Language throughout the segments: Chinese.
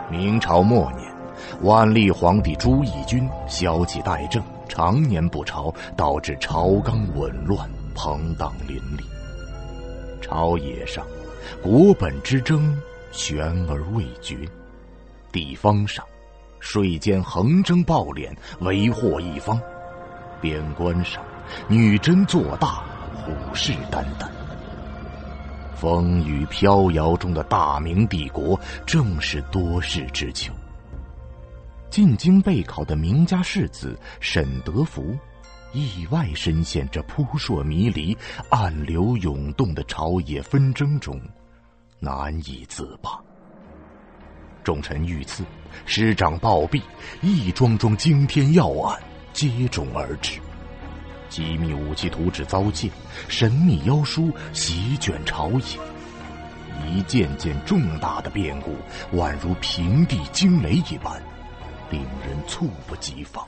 明朝末年，万历皇帝朱翊钧消极怠政，常年不朝，导致朝纲紊乱，朋党林立。朝野上，国本之争悬而未决；地方上，税监横征暴敛，为祸一方；边关上，女真做大，虎视眈眈。风雨飘摇中的大明帝国正是多事之秋。进京备考的名家士子沈德福，意外深陷这扑朔迷离、暗流涌动的朝野纷争中，难以自拔。重臣遇刺，师长暴毙，一桩桩惊天要案接踵而至。机密武器图纸遭窃，神秘妖书席卷朝野，一件件重大的变故宛如平地惊雷一般，令人猝不及防。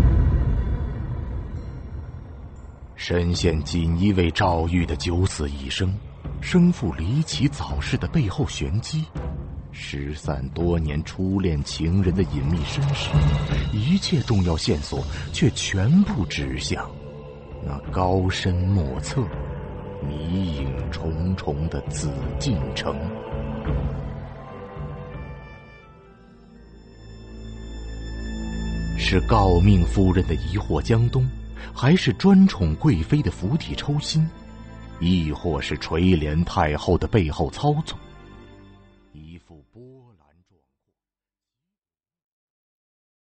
深陷锦衣卫诏狱的九死一生，生父离奇早逝的背后玄机，失散多年初恋情人的隐秘身世，一切重要线索却全部指向那高深莫测、迷影重重的紫禁城。是诰命夫人的疑惑江东，还是专宠贵妃的釜底抽薪，亦或是垂帘太后的背后操纵？